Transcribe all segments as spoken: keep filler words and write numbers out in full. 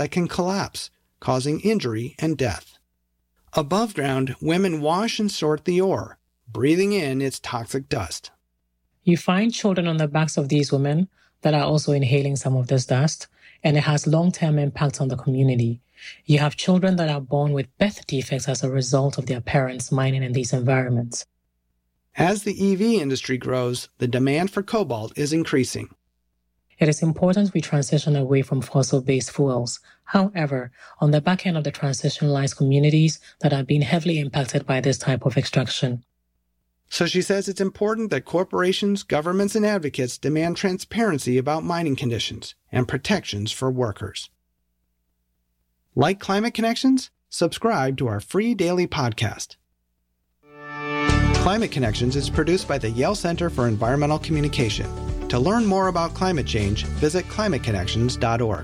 that can collapse, causing injury and death. Above ground, women wash and sort the ore, breathing in its toxic dust. You find children on the backs of these women that are also inhaling some of this dust, and it has long-term impacts on the community. You have children that are born with birth defects as a result of their parents mining in these environments. As the E V industry grows, the demand for cobalt is increasing. It is important we transition away from fossil-based fuels. However, on the back end of the transition lies communities that are being heavily impacted by this type of extraction. So she says it's important that corporations, governments, and advocates demand transparency about mining conditions and protections for workers. Like Climate Connections? Subscribe to our free daily podcast. Climate Connections is produced by the Yale Center for Environmental Communication. To learn more about climate change, visit climate connections dot org.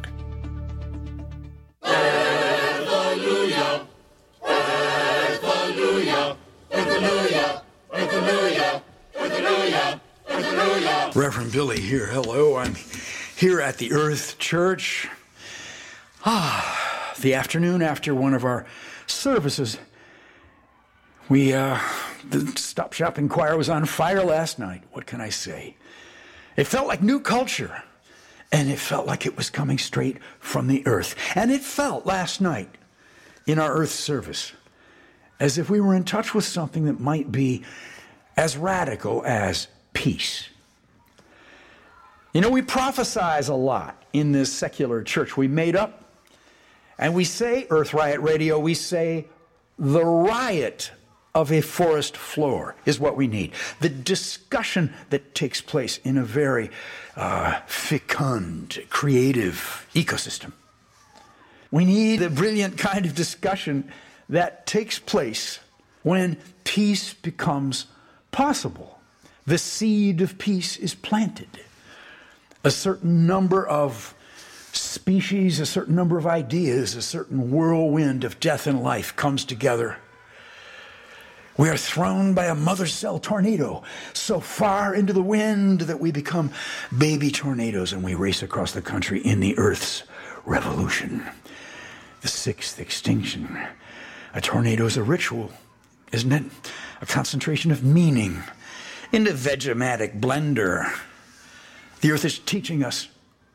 Hallelujah! Hallelujah! Hallelujah! Hallelujah! Hallelujah! Hallelujah! Reverend Billy here. Hello. I'm here at the Earth Church. Ah, the afternoon after one of our services. We, uh, the Stop Shopping Choir was on fire last night. What can I say? It felt like new culture, and it felt like it was coming straight from the earth. And it felt last night in our earth service as if we were in touch with something that might be as radical as peace. You know, we prophesize a lot in this secular church. We made up, and we say, Earth Riot Radio, we say, the riot of a forest floor is what we need. The discussion that takes place in a very uh, fecund, creative ecosystem. We need the brilliant kind of discussion that takes place when peace becomes possible. The seed of peace is planted. A certain number of species, a certain number of ideas, a certain whirlwind of death and life comes together. We are thrown by a mother cell tornado so far into the wind that we become baby tornadoes and we race across the country in the Earth's revolution. The sixth extinction. A tornado is a ritual, isn't it? A concentration of meaning in the Vegematic blender. The Earth is teaching us.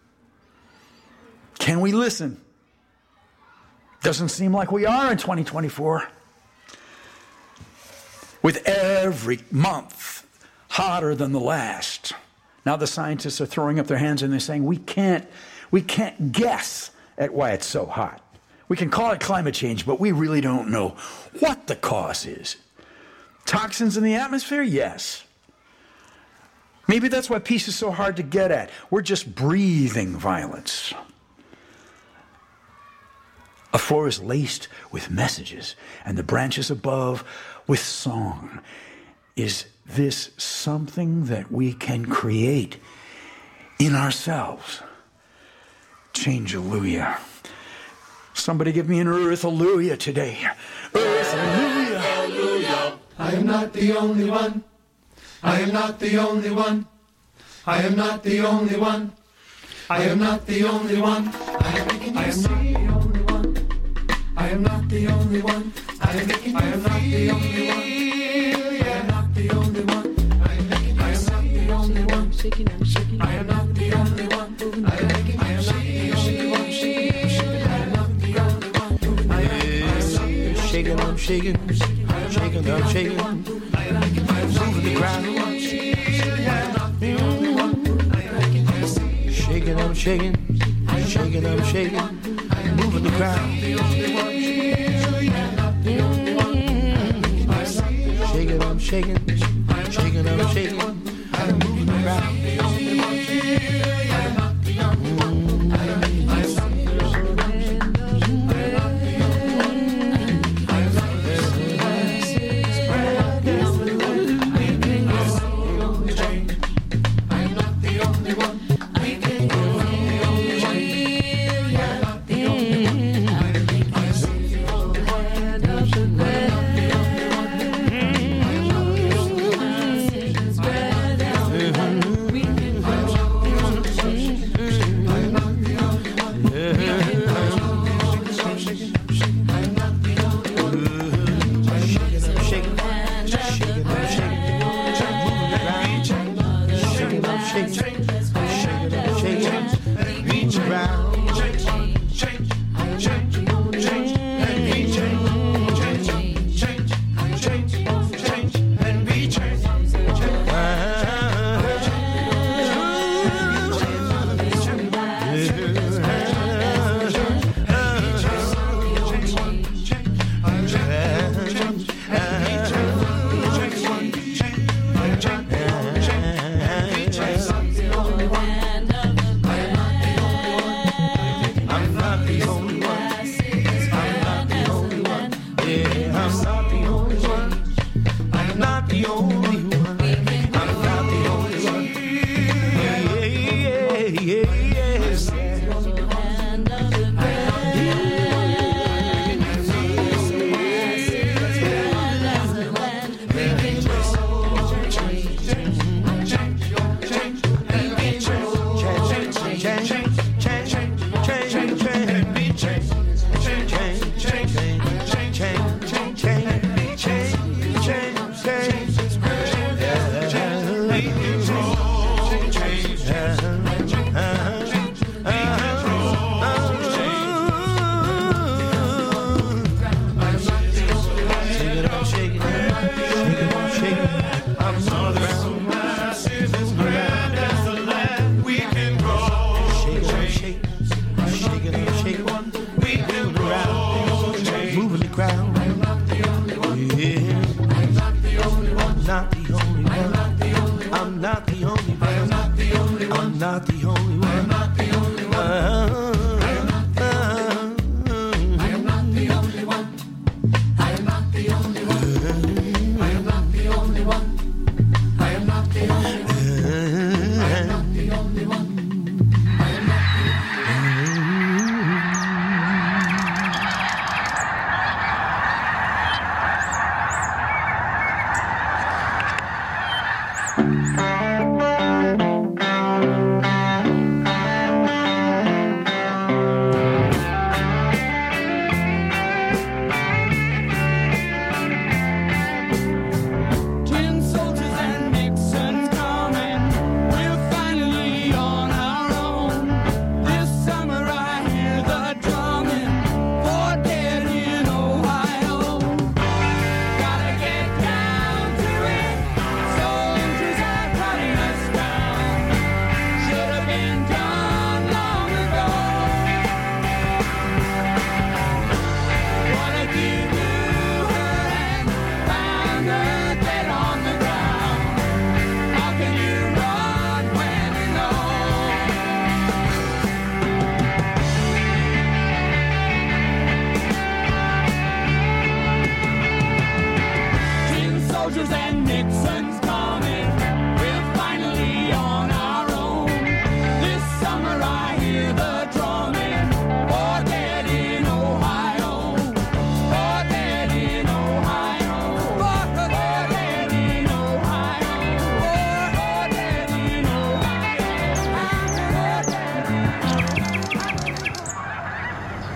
Can we listen? Doesn't seem like we are in twenty twenty-four. With every month hotter than the last. Now the scientists are throwing up their hands and they're saying, we can't, we can't guess at why it's so hot. We can call it climate change, but we really don't know what the cause is. Toxins in the atmosphere? Yes. Maybe that's why peace is so hard to get at. We're just breathing violence. A forest laced with messages, and the branches above with song. Is this something that we can create in ourselves? Change-alleluia. Somebody give me an earth-alleluia today. Earth-alleluia. Hallelujah. I am not the only one. I am not the only one. I am not the only one. I am not the only one. I am making you see. I am not the only one. I am making I am not the only one. I am not the only one. I am making I am not the only one. Shaking and shaking. I am not the only one. I am making I am not the only one. I am not the only one. I am shaking, I'm shaking, shaking, I'm shaking. I am making I am not the ground. I am not the only one. I am making shaking, I'm shaking, shaking, I'm shaking. Moving the ground. Shaking, I'm shaking, shaking, I'm shaking. I'm moving the ground.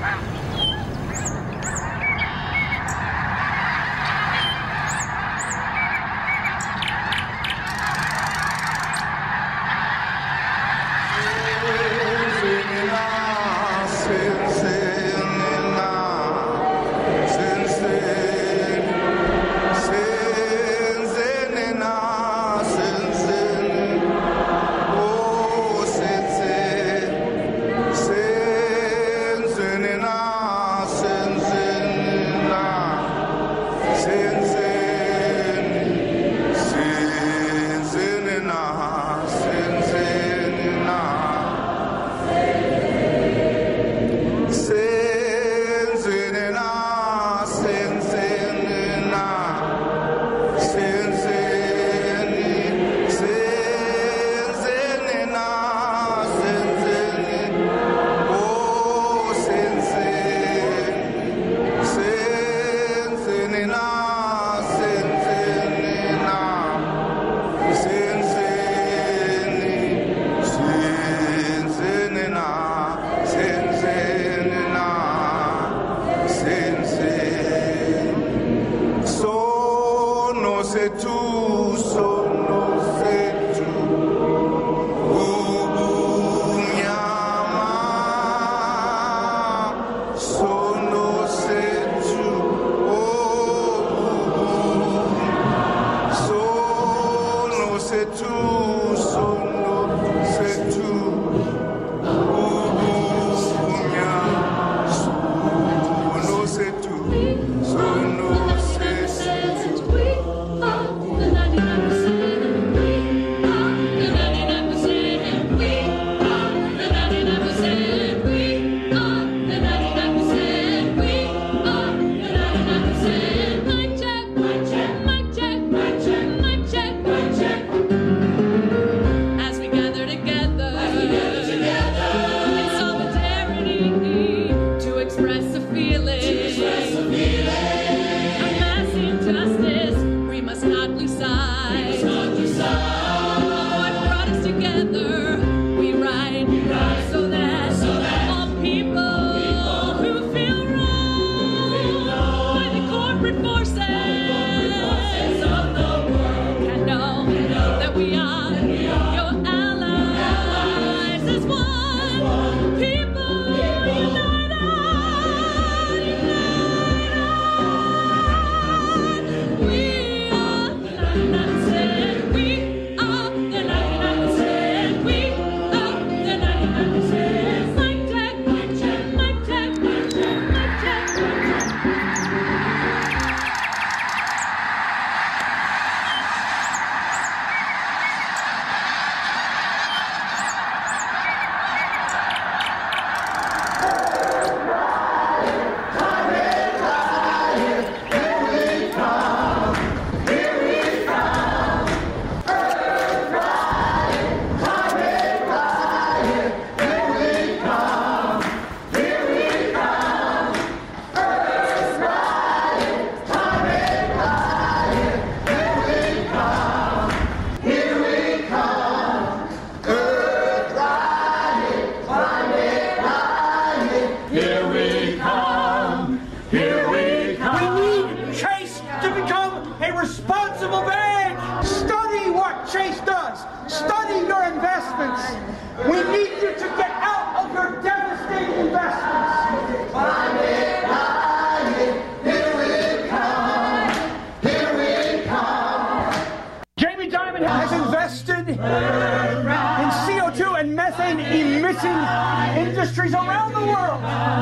Industries around the world.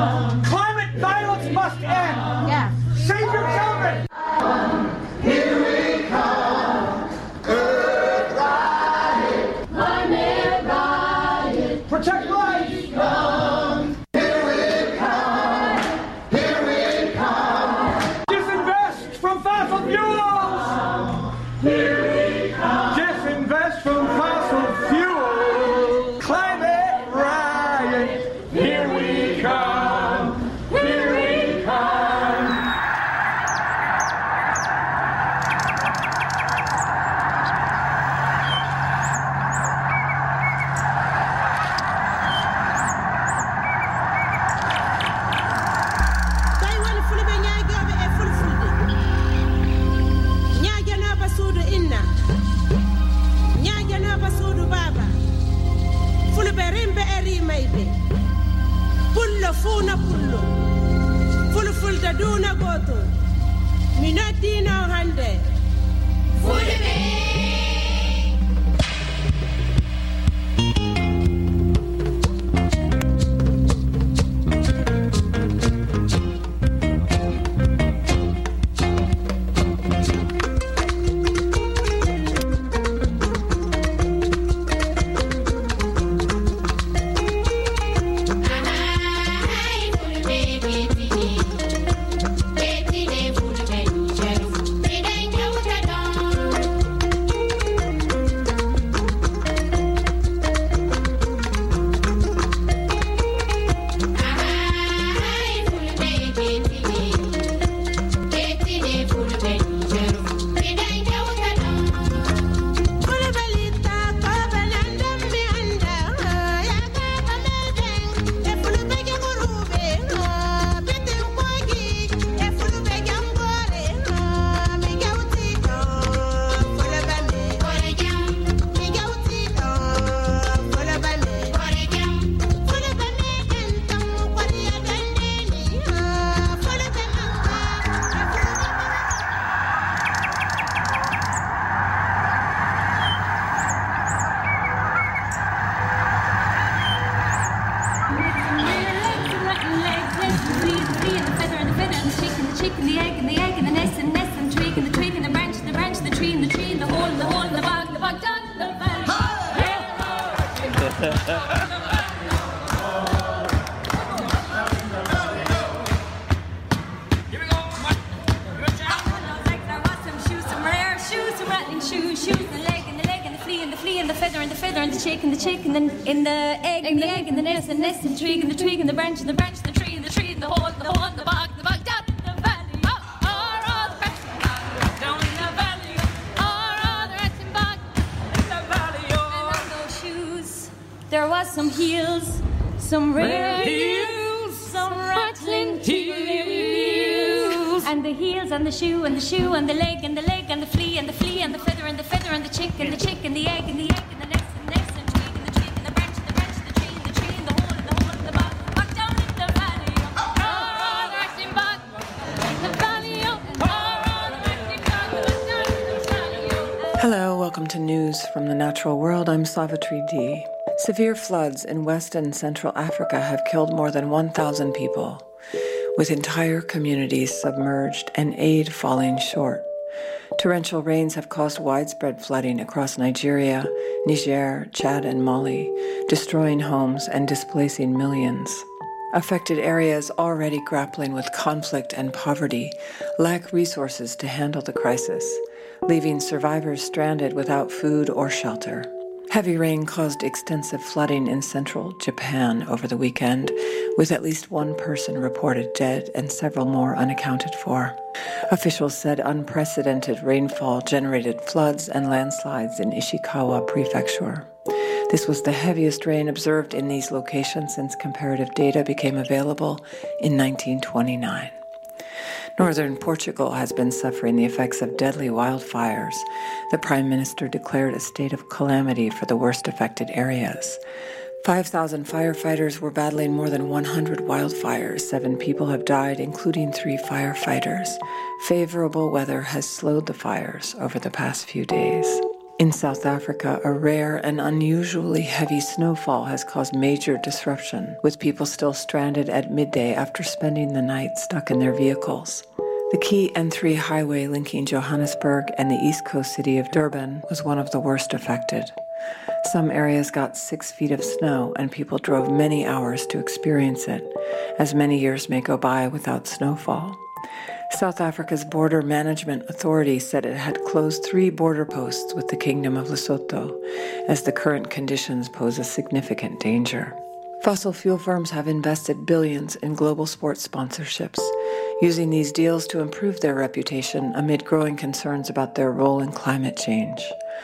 Climate violence must end. Yeah. Save your children. Here we come. Earth riot. Climate riot. Protect life. Come. Here we come. Here we come. Disinvest from fossil fuels. Here we come. Disinvest from fossil fuels. Climate riot. Here we come. Here we come. Minatino Hande. In the egg, in the egg, in the nest, the nest, in the tree, in the tree, in the branch, in the branch, the tree, in the tree, in the hole, the hole, the bog, the bog, down in the valley, up, are all the rats and bog, down in the valley, are all the rats and bog, in the valley, oh. And on those shoes, there was some heels, some rare heels, some rattling heels, and the heels, and the shoe, and the shoe, and the leg, and the leg, and the flea, and the flea, and the feather, and the feather, and the chick, and the chick, and the egg, and the egg, and the nest, and the nest, and tree, and the tree, and the branch, and the branch, and the tree, and the tree, and the hole, and the hole, and the bog, bog down in the valley, oh, all the rats and bog, in the valley, oh, all the rats and bog, down in the valley, oh. Hello, welcome to News from the Natural World. I'm Savitri D. Severe floods in West and Central Africa have killed more than one thousand people, with entire communities submerged and aid falling short. Torrential rains have caused widespread flooding across Nigeria, Niger, Chad, and Mali, destroying homes and displacing millions. Affected areas already grappling with conflict and poverty lack resources to handle the crisis, leaving survivors stranded without food or shelter. Heavy rain caused extensive flooding in central Japan over the weekend, with at least one person reported dead and several more unaccounted for. Officials said unprecedented rainfall generated floods and landslides in Ishikawa Prefecture. This was the heaviest rain observed in these locations since comparative data became available in nineteen twenty-nine. Northern Portugal has been suffering the effects of deadly wildfires. The Prime Minister declared a state of calamity for the worst affected areas. five thousand firefighters were battling more than one hundred wildfires. Seven people have died, including three firefighters. Favorable weather has slowed the fires over the past few days. In South Africa, a rare and unusually heavy snowfall has caused major disruption, with people still stranded at midday after spending the night stuck in their vehicles. The key N three highway linking Johannesburg and the east coast city of Durban was one of the worst affected. Some areas got six feet of snow, and people drove many hours to experience it, as many years may go by without snowfall. South Africa's Border Management Authority said it had closed three border posts with the Kingdom of Lesotho, as the current conditions pose a significant danger. Fossil fuel firms have invested billions in global sports sponsorships, using these deals to improve their reputation amid growing concerns about their role in climate change.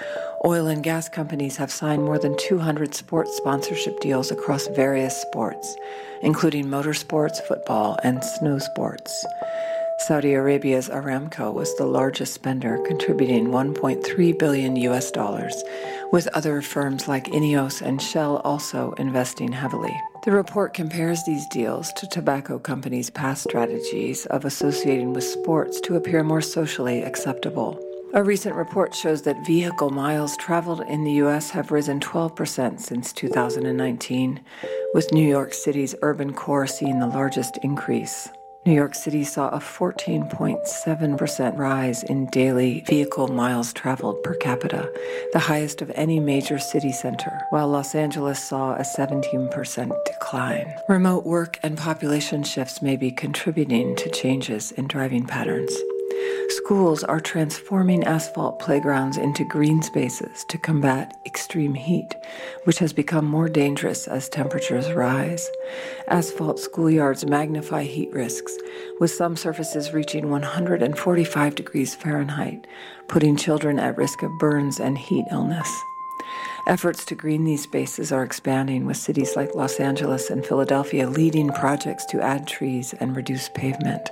Oil and gas companies have signed more than two hundred sports sponsorship deals across various sports, including motorsports, football, and snow sports. Saudi Arabia's Aramco was the largest spender, contributing one point three billion U S dollars, with other firms like Ineos and Shell also investing heavily. The report compares these deals to tobacco companies' past strategies of associating with sports to appear more socially acceptable. A recent report shows that vehicle miles traveled in the U S have risen twelve percent since two thousand nineteen, with New York City's urban core seeing the largest increase. New York City saw a fourteen point seven percent rise in daily vehicle miles traveled per capita, the highest of any major city center, while Los Angeles saw a seventeen percent decline. Remote work and population shifts may be contributing to changes in driving patterns. Schools are transforming asphalt playgrounds into green spaces to combat extreme heat, which has become more dangerous as temperatures rise. Asphalt schoolyards magnify heat risks, with some surfaces reaching one hundred forty-five degrees Fahrenheit, putting children at risk of burns and heat illness. Efforts to green these spaces are expanding, with cities like Los Angeles and Philadelphia leading projects to add trees and reduce pavement.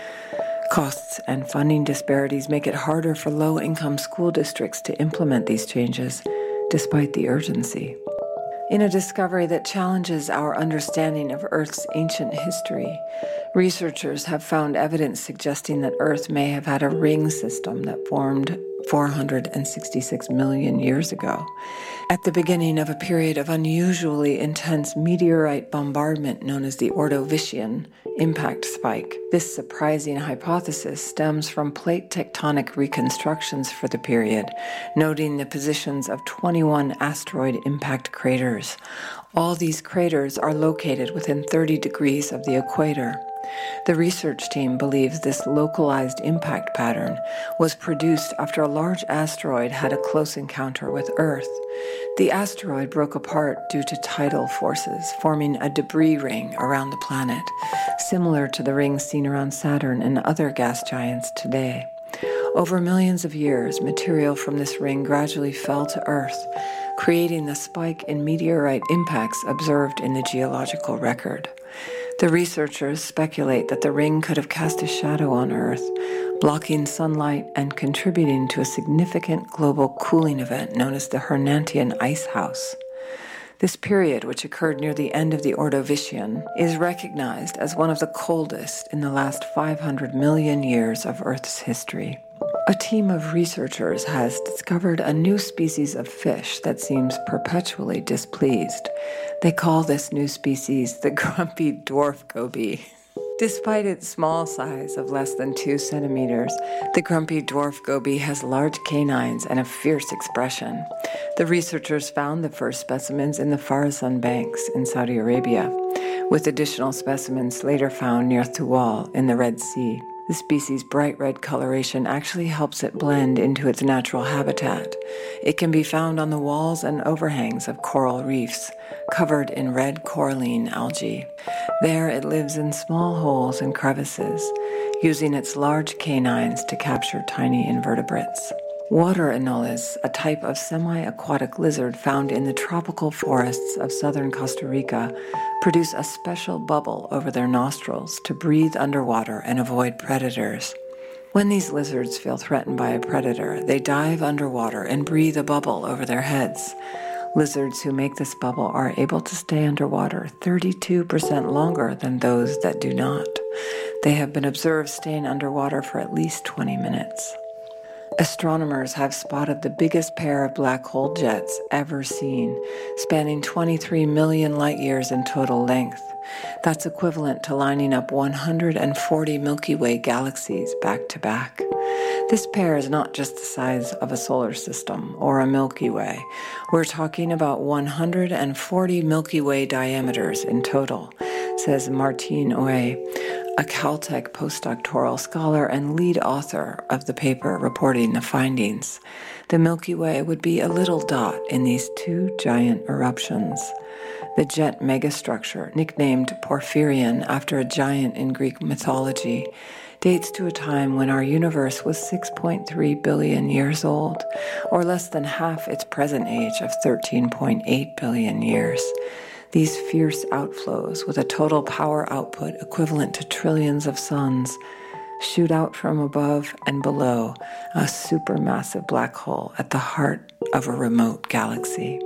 Costs and funding disparities make it harder for low-income school districts to implement these changes, despite the urgency. In a discovery that challenges our understanding of Earth's ancient history, researchers have found evidence suggesting that Earth may have had a ring system that formed four hundred sixty-six million years ago, at the beginning of a period of unusually intense meteorite bombardment known as the Ordovician impact spike. This surprising hypothesis stems from plate tectonic reconstructions for the period, noting the positions of twenty-one asteroid impact craters. All these craters are located within thirty degrees of the equator. The research team believes this localized impact pattern was produced after a large asteroid had a close encounter with Earth. The asteroid broke apart due to tidal forces, forming a debris ring around the planet, similar to the rings seen around Saturn and other gas giants today. Over millions of years, material from this ring gradually fell to Earth, creating the spike in meteorite impacts observed in the geological record. The researchers speculate that the ring could have cast a shadow on Earth, blocking sunlight and contributing to a significant global cooling event known as the Hernantian Ice House. This period, which occurred near the end of the Ordovician, is recognized as one of the coldest in the last five hundred million years of Earth's history. A team of researchers has discovered a new species of fish that seems perpetually displeased. They call this new species the grumpy dwarf goby. Despite its small size of less than two centimeters, the grumpy dwarf goby has large canines and a fierce expression. The researchers found the first specimens in the Farazan Banks in Saudi Arabia, with additional specimens later found near Thuwal in the Red Sea. The species' bright red coloration actually helps it blend into its natural habitat. It can be found on the walls and overhangs of coral reefs, covered in red coralline algae. There it lives in small holes and crevices, using its large canines to capture tiny invertebrates. Water anoles, a type of semi-aquatic lizard found in the tropical forests of southern Costa Rica, produce a special bubble over their nostrils to breathe underwater and avoid predators. When these lizards feel threatened by a predator, they dive underwater and breathe a bubble over their heads. Lizards who make this bubble are able to stay underwater thirty-two percent longer than those that do not. They have been observed staying underwater for at least twenty minutes. Astronomers have spotted the biggest pair of black hole jets ever seen, spanning twenty-three million light years in total length. That's equivalent to lining up one hundred forty Milky Way galaxies back to back. This pair is not just the size of a solar system or a Milky Way. We're talking about one hundred forty Milky Way diameters in total, says Martine Oey, a Caltech postdoctoral scholar and lead author of the paper reporting the findings. The Milky Way would be a little dot in these two giant eruptions. The jet megastructure, nicknamed Porphyrion after a giant in Greek mythology, dates to a time when our universe was six point three billion years old, or less than half its present age of thirteen point eight billion years. These fierce outflows, with a total power output equivalent to trillions of suns, shoot out from above and below a supermassive black hole at the heart of a remote galaxy.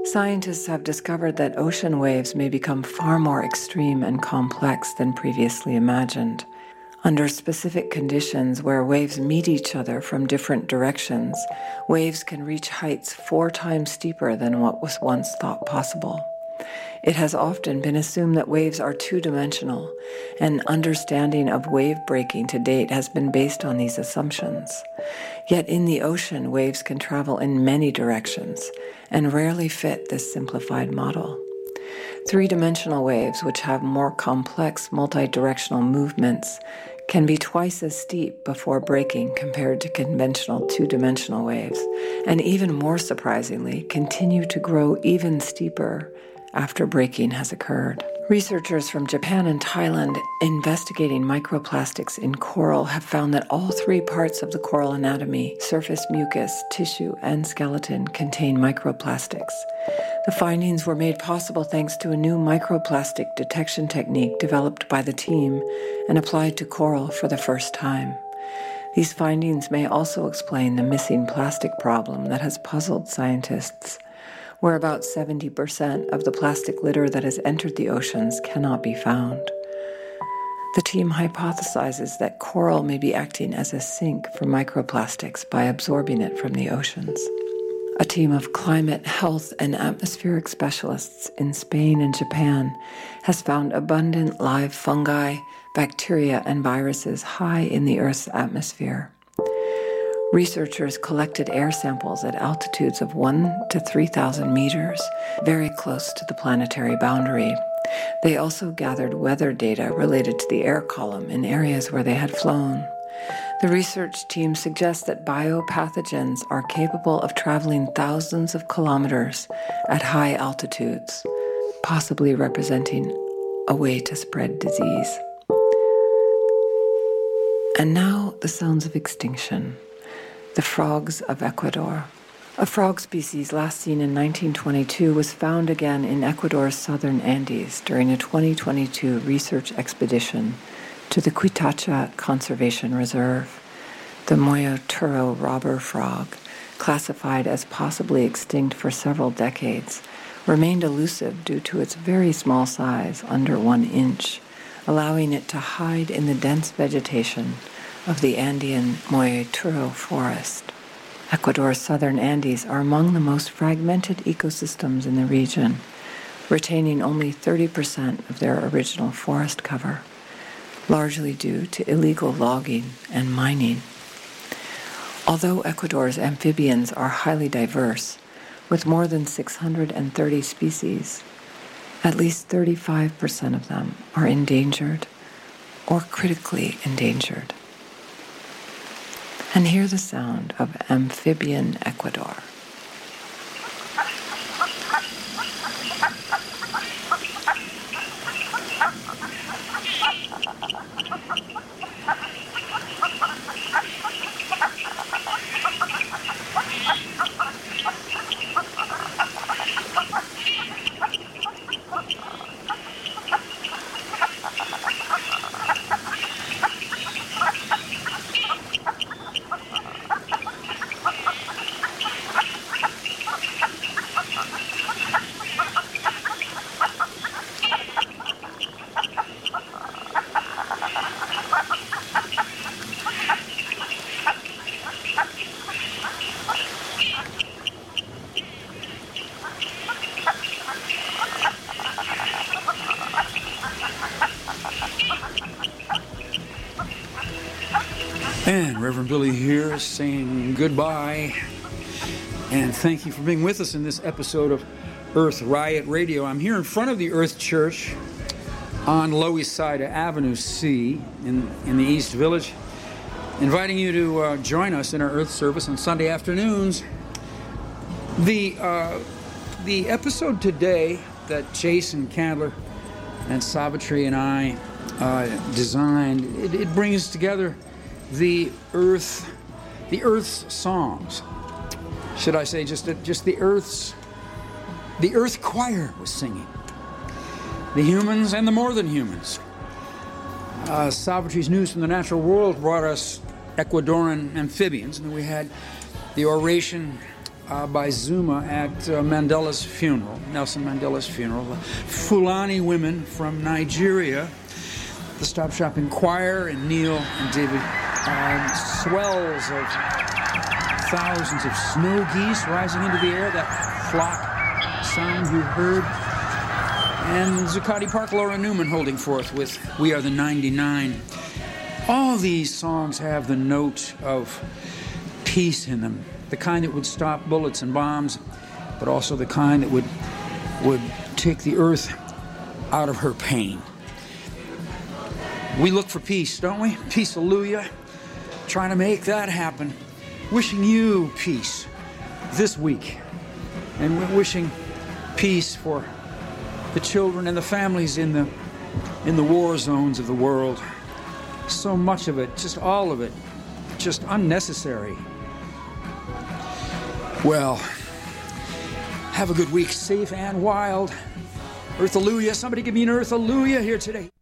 Scientists have discovered that ocean waves may become far more extreme and complex than previously imagined. Under specific conditions where waves meet each other from different directions, waves can reach heights four times steeper than what was once thought possible. It has often been assumed that waves are two-dimensional, and understanding of wave breaking to date has been based on these assumptions. Yet in the ocean, waves can travel in many directions and rarely fit this simplified model. Three-dimensional waves, which have more complex multi-directional movements, can be twice as steep before breaking compared to conventional two-dimensional waves, and even more surprisingly, continue to grow even steeper after breaking has occurred. Researchers from Japan and Thailand investigating microplastics in coral have found that all three parts of the coral anatomy, surface mucus, tissue, and skeleton, contain microplastics. The findings were made possible thanks to a new microplastic detection technique developed by the team and applied to coral for the first time. These findings may also explain the missing plastic problem that has puzzled scientists, where about seventy percent of the plastic litter that has entered the oceans cannot be found. The team hypothesizes that coral may be acting as a sink for microplastics by absorbing it from the oceans. A team of climate, health, and atmospheric specialists in Spain and Japan has found abundant live fungi, bacteria, and viruses high in the Earth's atmosphere. Researchers collected air samples at altitudes of one to three thousand meters, very close to the planetary boundary. They also gathered weather data related to the air column in areas where they had flown. The research team suggests that biopathogens are capable of traveling thousands of kilometers at high altitudes, possibly representing a way to spread disease. And now the sounds of extinction. The frogs of Ecuador. A frog species last seen in nineteen twenty-two was found again in Ecuador's southern Andes during a twenty twenty-two research expedition to the Cuitacha Conservation Reserve. The Moyoturo robber frog, classified as possibly extinct for several decades, remained elusive due to its very small size, under one inch, allowing it to hide in the dense vegetation of the Andean Moyoturo forest. Ecuador's southern Andes are among the most fragmented ecosystems in the region, retaining only thirty percent of their original forest cover, largely due to illegal logging and mining. Although Ecuador's amphibians are highly diverse, with more than six hundred thirty species, at least thirty-five percent of them are endangered or critically endangered. And hear the sound of amphibian Ecuador. And Reverend Billy here saying goodbye. And thank you for being with us in this episode of Earth Riot Radio. I'm here in front of the Earth Church on Lower East Side of Avenue C in, in the East Village, inviting you to uh, join us in our Earth service on Sunday afternoons. The, uh, the episode today that Jason Candler and Savitri and I uh, designed, it, it brings together the Earth, the Earth's songs. Should I say just just the Earth's, the Earth Choir was singing. The humans and the more than humans. Uh, Savitri's News from the Natural World brought us Ecuadorian amphibians, and then we had the oration uh, by Zuma at uh, Mandela's funeral, Nelson Mandela's funeral. The Fulani women from Nigeria, the Stop Shopping Choir, and Neil and David, uh, swells of thousands of snow geese rising into the air, that flock sound you heard. And Zuccotti Park, Laura Newman holding forth with We Are the ninety-nine. All these songs have the note of peace in them, the kind that would stop bullets and bombs, but also the kind that would would take the earth out of her pain. We look for peace, don't we? Peace, hallelujah. Trying to make that happen. Wishing you peace this week. And we're wishing peace for the children and the families in the in the war zones of the world. So much of it, just all of it, just unnecessary. Well, have a good week, safe and wild. Earth-hallelujah. Somebody give me an earth-hallelujah here today.